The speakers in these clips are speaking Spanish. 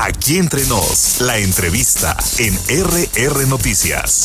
Aquí entre nos, la entrevista en RR Noticias.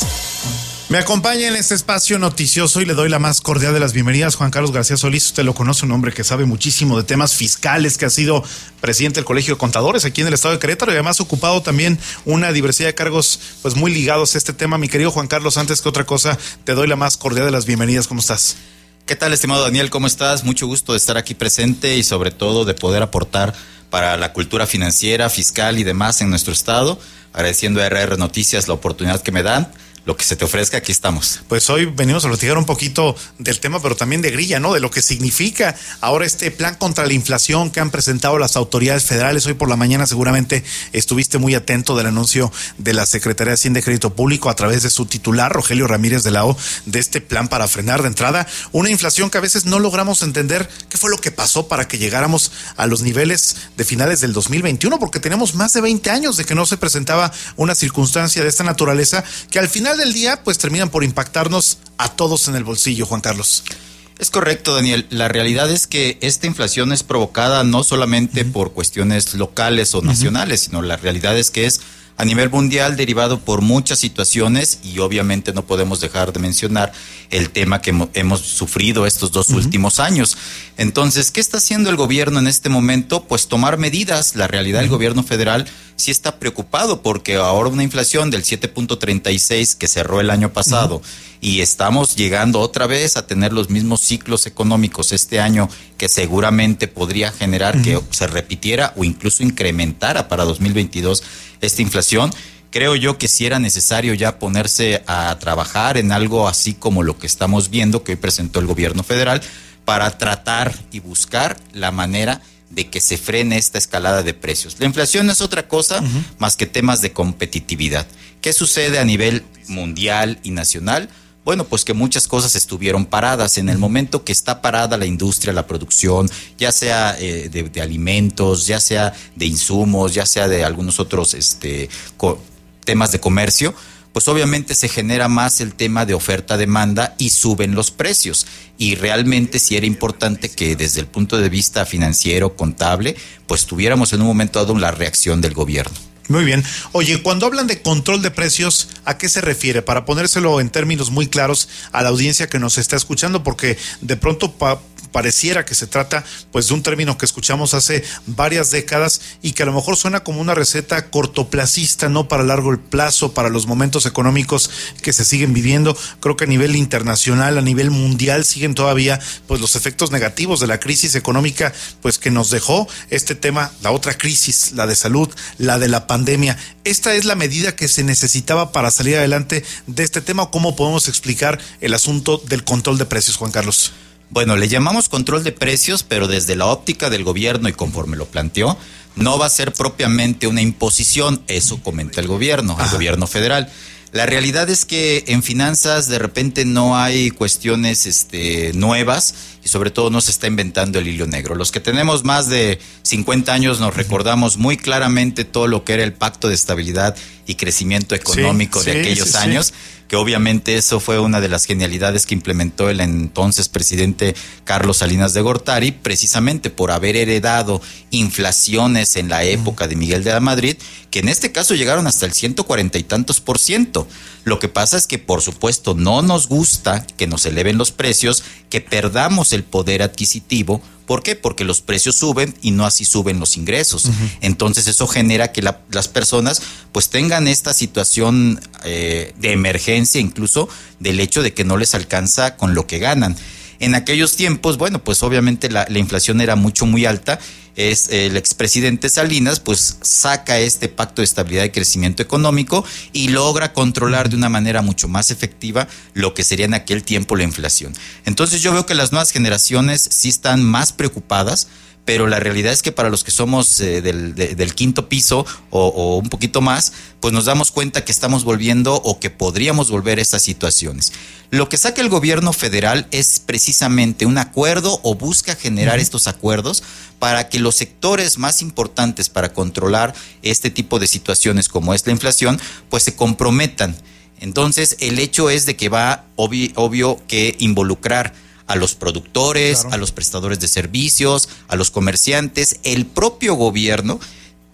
Me acompaña en este espacio noticioso y le doy la más cordial de las bienvenidas, Juan Carlos García Solís. Usted lo conoce, un hombre que sabe muchísimo de temas fiscales, que ha sido presidente del Colegio de Contadores aquí en el estado de Querétaro y además ocupado también una diversidad de cargos pues muy ligados a este tema. Mi querido Juan Carlos, antes que otra cosa, te doy la más cordial de las bienvenidas. ¿Cómo estás? ¿Qué tal, estimado Daniel? ¿Cómo estás? Mucho gusto de estar aquí presente y sobre todo de poder aportar para la cultura financiera, fiscal y demás en nuestro estado. Agradeciendo a RR Noticias la oportunidad que me dan. Lo que se te ofrezca, aquí estamos. Pues hoy venimos a platicar un poquito del tema, pero también de grilla, ¿no? De lo que significa ahora este plan contra la inflación que han presentado las autoridades federales. Hoy por la mañana seguramente estuviste muy atento del anuncio de la Secretaría de Hacienda y Crédito Público a través de su titular, Rogelio Ramírez de la O, de este plan para frenar de entrada una inflación que a veces no logramos entender qué fue lo que pasó para que llegáramos a los niveles de finales del 2021, porque tenemos más de 20 años de que no se presentaba una circunstancia de esta naturaleza que al final del día pues terminan por impactarnos a todos en el bolsillo, Juan Carlos. Es correcto, Daniel. La realidad es que esta inflación es provocada no solamente por cuestiones locales o nacionales, sino la realidad es que es a nivel mundial derivado por muchas situaciones y obviamente no podemos dejar de mencionar el tema que hemos sufrido estos dos últimos años. Entonces, ¿qué está haciendo el gobierno en este momento? Pues tomar medidas. La realidad, el gobierno federal sí está preocupado porque ahora una inflación del 7.36 que cerró el año pasado y estamos llegando otra vez a tener los mismos ciclos económicos este año que seguramente podría generar que se repitiera o incluso incrementara para 2022 esta inflación. Creo yo que sí era necesario ya ponerse a trabajar en algo así como lo que estamos viendo que hoy presentó el gobierno federal para tratar y buscar la manera de que se frene esta escalada de precios. La inflación no es otra cosa más que temas de competitividad. ¿Qué sucede a nivel mundial y nacional? Bueno, pues que muchas cosas estuvieron paradas. En el momento que está parada la industria, la producción, ya sea de alimentos, ya sea de insumos, ya sea de algunos otros temas de comercio, pues obviamente se genera más el tema de oferta-demanda y suben los precios. Y realmente sí era importante que desde el punto de vista financiero, contable, pues tuviéramos en un momento dado la reacción del gobierno. Muy bien. Oye, cuando hablan de control de precios, ¿a qué se refiere? Para ponérselo en términos muy claros a la audiencia que nos está escuchando, porque de pronto pareciera que se trata pues de un término que escuchamos hace varias décadas y que a lo mejor suena como una receta cortoplacista, no para largo plazo, para los momentos económicos que se siguen viviendo. Creo que a nivel internacional, a nivel mundial, siguen todavía pues los efectos negativos de la crisis económica pues que nos dejó este tema, la otra crisis, la de salud, la de la pandemia. ¿Esta es la medida que se necesitaba para salir adelante de este tema o cómo podemos explicar el asunto del control de precios, Juan Carlos? Bueno, le llamamos control de precios, pero desde la óptica del gobierno y conforme lo planteó, no va a ser propiamente una imposición, eso comenta el gobierno federal. La realidad es que en finanzas de repente no hay cuestiones nuevas y sobre todo no se está inventando el hilo negro. Los que tenemos más de 50 años nos recordamos muy claramente todo lo que era el Pacto de Estabilidad y Crecimiento Económico de aquellos años, que obviamente eso fue una de las genialidades que implementó el entonces presidente Carlos Salinas de Gortari, precisamente por haber heredado inflaciones en la época de Miguel de la Madrid, que en este caso llegaron hasta el 140 y tantos %. Lo que pasa es que, por supuesto, no nos gusta que nos eleven los precios, que perdamos el poder adquisitivo. ¿Por qué? Porque los precios suben y no así suben los ingresos. Entonces eso genera que las personas pues tengan esta situación de emergencia, incluso del hecho de que no les alcanza con lo que ganan. En aquellos tiempos, bueno, pues obviamente la inflación era muy alta. El expresidente Salinas pues saca este Pacto de Estabilidad y Crecimiento Económico y logra controlar de una manera mucho más efectiva lo que sería en aquel tiempo la inflación. Entonces yo veo que las nuevas generaciones sí están más preocupadas, pero la realidad es que para los que somos del quinto piso o un poquito más, pues nos damos cuenta que estamos volviendo o que podríamos volver a estas situaciones. Lo que saca el gobierno federal es precisamente un acuerdo o busca generar estos acuerdos para que los sectores más importantes para controlar este tipo de situaciones como es la inflación, pues se comprometan. Entonces el hecho es de que va obvio que involucrar a los productores, claro, a los prestadores de servicios, a los comerciantes, el propio gobierno,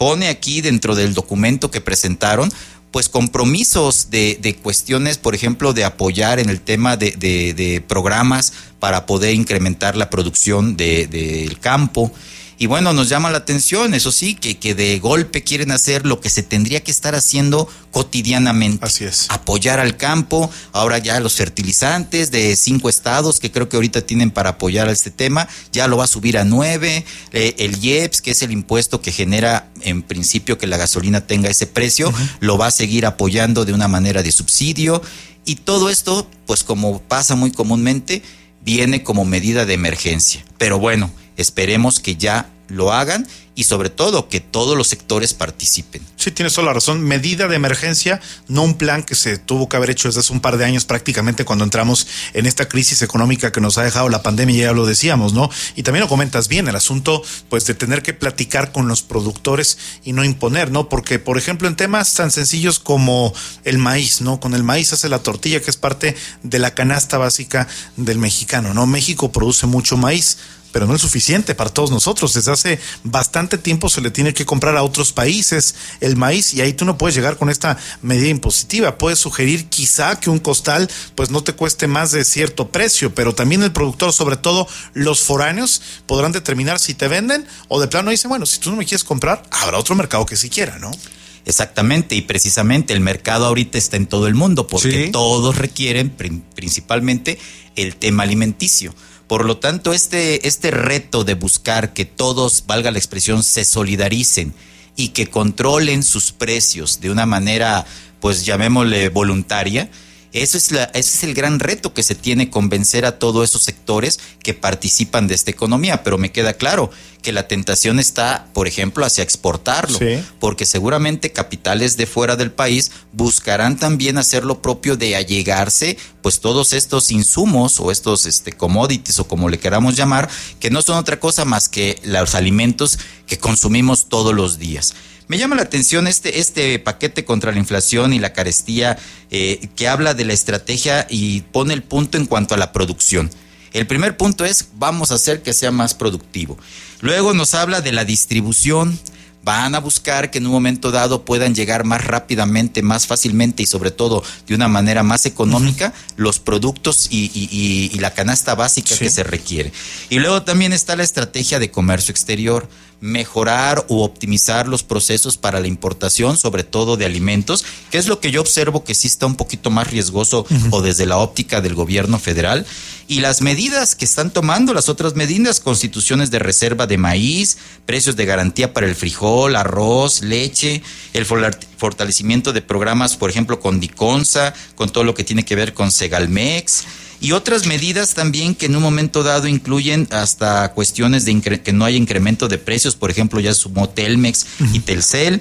pone aquí dentro del documento que presentaron, pues compromisos de cuestiones, por ejemplo, de apoyar en el tema de programas para poder incrementar la producción del campo. Y bueno, nos llama la atención, eso sí, que de golpe quieren hacer lo que se tendría que estar haciendo cotidianamente. Así es. Apoyar al campo, ahora ya los fertilizantes de 5 estados que creo que ahorita tienen para apoyar a este tema, ya lo va a subir a 9, el IEPS, que es el impuesto que genera en principio que la gasolina tenga ese precio, lo va a seguir apoyando de una manera de subsidio, y todo esto, pues como pasa muy comúnmente, viene como medida de emergencia. Pero bueno, esperemos que ya lo hagan y sobre todo que todos los sectores participen. Sí, tienes toda la razón. Medida de emergencia, no un plan que se tuvo que haber hecho desde hace un par de años prácticamente cuando entramos en esta crisis económica que nos ha dejado la pandemia, ya lo decíamos, ¿no? Y también lo comentas bien, el asunto pues de tener que platicar con los productores y no imponer, ¿no? Porque, por ejemplo, en temas tan sencillos como el maíz, ¿no? Con el maíz hace la tortilla, que es parte de la canasta básica del mexicano, ¿no? México produce mucho maíz, pero no es suficiente para todos nosotros. Desde hace bastante tiempo se le tiene que comprar a otros países el maíz, y ahí tú no puedes llegar con esta medida impositiva. Puedes sugerir quizá que un costal pues no te cueste más de cierto precio, pero también el productor, sobre todo los foráneos, podrán determinar si te venden o de plano dicen, bueno, si tú no me quieres comprar, habrá otro mercado que sí quiera, ¿no? Exactamente, y precisamente el mercado ahorita está en todo el mundo porque sí, todos requieren principalmente el tema alimenticio. Por lo tanto, este reto de buscar que todos, valga la expresión, se solidaricen y que controlen sus precios de una manera, pues llamémosle voluntaria, ese es el gran reto que se tiene, convencer a todos esos sectores que participan de esta economía. Pero me queda claro que la tentación está, por ejemplo, hacia exportarlo, sí, porque seguramente capitales de fuera del país buscarán también hacer lo propio de allegarse, pues todos estos insumos o estos commodities o como le queramos llamar, que no son otra cosa más que los alimentos que consumimos todos los días. Me llama la atención este paquete contra la inflación y la carestía, que habla de la estrategia y pone el punto en cuanto a la producción. El primer punto es, vamos a hacer que sea más productivo. Luego nos habla de la distribución. Van a buscar que en un momento dado puedan llegar más rápidamente, más fácilmente y sobre todo de una manera más económica los productos y la canasta básica que se requiere. Y luego también está la estrategia de comercio exterior, mejorar u optimizar los procesos para la importación, sobre todo de alimentos, que es lo que yo observo que sí está un poquito más riesgoso o desde la óptica del gobierno federal. Y las medidas que están tomando, las otras medidas, constituciones de reserva de maíz, precios de garantía para el frijol, arroz, leche, el fortalecimiento de programas, por ejemplo, con Diconsa, con todo lo que tiene que ver con Segalmex, y otras medidas también que en un momento dado incluyen hasta cuestiones de que no haya incremento de precios, por ejemplo, ya sumó Telmex y Telcel.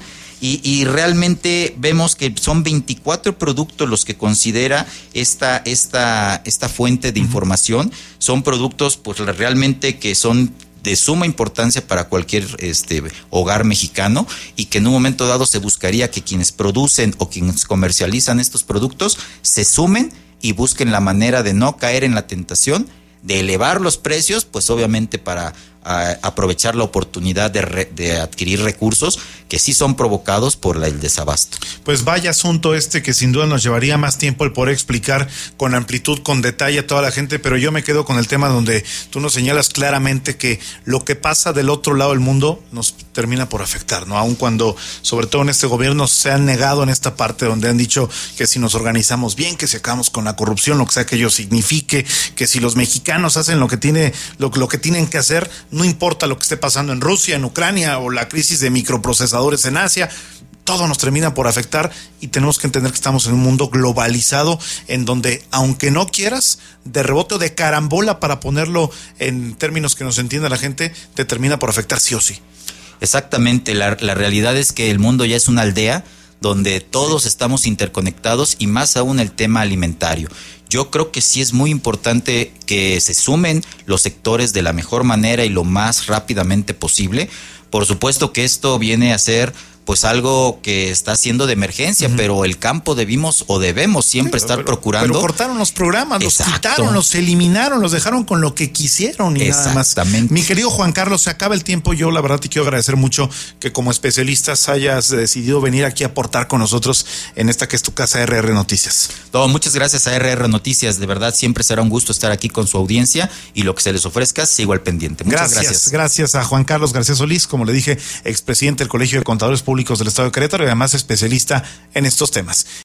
Y realmente vemos que son 24 productos los que considera esta fuente de información. Son productos pues realmente que son de suma importancia para cualquier hogar mexicano, y que en un momento dado se buscaría que quienes producen o quienes comercializan estos productos se sumen y busquen la manera de no caer en la tentación de elevar los precios, pues obviamente para aprovechar la oportunidad de adquirir recursos que sí son provocados por el desabasto. Pues vaya asunto que sin duda nos llevaría más tiempo el poder explicar con amplitud, con detalle a toda la gente, pero yo me quedo con el tema donde tú nos señalas claramente que lo que pasa del otro lado del mundo nos termina por afectar, ¿no? Aun cuando, sobre todo en este gobierno, se han negado en esta parte donde han dicho que si nos organizamos bien, que si acabamos con la corrupción, lo que sea que ello signifique, que si los mexicanos hacen lo que tienen que hacer, no importa lo que esté pasando en Rusia, en Ucrania o la crisis de microprocesadores en Asia, todo nos termina por afectar, y tenemos que entender que estamos en un mundo globalizado en donde, aunque no quieras, de rebote o de carambola, para ponerlo en términos que nos entienda la gente, te termina por afectar sí o sí. Exactamente, la realidad es que el mundo ya es una aldea donde todos estamos interconectados, y más aún el tema alimentario. Yo creo que sí es muy importante que se sumen los sectores de la mejor manera y lo más rápidamente posible. Por supuesto que esto viene a ser pues algo que está siendo de emergencia, pero el campo debemos siempre estar procurando. Pero cortaron los programas, los Exacto. quitaron, los eliminaron, los dejaron con lo que quisieron y nada más. Exactamente. Mi querido Juan Carlos, se acaba el tiempo. Yo la verdad te quiero agradecer mucho que como especialistas hayas decidido venir aquí a aportar con nosotros en esta que es tu casa RR Noticias. No, muchas gracias a RR Noticias, de verdad siempre será un gusto estar aquí con su audiencia y lo que se les ofrezca sigo al pendiente. Muchas gracias. Gracias a Juan Carlos García Solís, como le dije, expresidente del Colegio de Contadores Públicos del Estado de Querétaro y además especialista en estos temas.